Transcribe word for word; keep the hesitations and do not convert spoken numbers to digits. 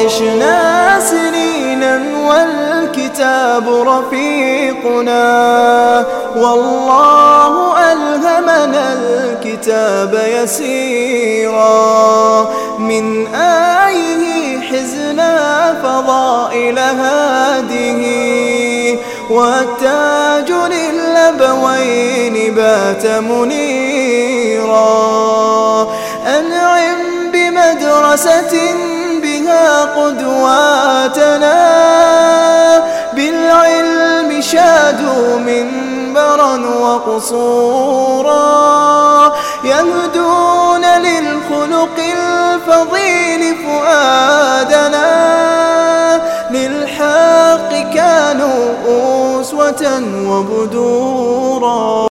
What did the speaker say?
عشنا سنينا والكتاب رفيقنا، والله ألهمنا الكتاب يسيرا، من آيه حزنا فضائل هذه، والتاج للأبوين بات منيرا. أنعم بمدرسة بها قدواتنا، بالعلم شادوا منبرا وقصورا، يهدون للخلق الفضيل فؤادنا، للحق كانوا أسوة وبدورا.